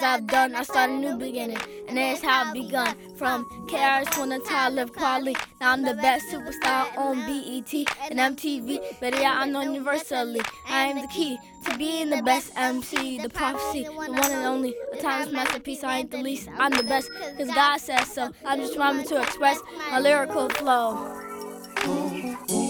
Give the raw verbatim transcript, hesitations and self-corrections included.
I've done, I start a new beginning, and that's how I've begun. From K R S One to I live quality. Now I'm the best superstar on B E T and M T V. But yeah, I'm known universally. I am the key to being the best M C, the prophecy, the one and only, a timeless masterpiece. I ain't the least. I'm the best, cause God says so. I'm just rhyming to express my lyrical flow.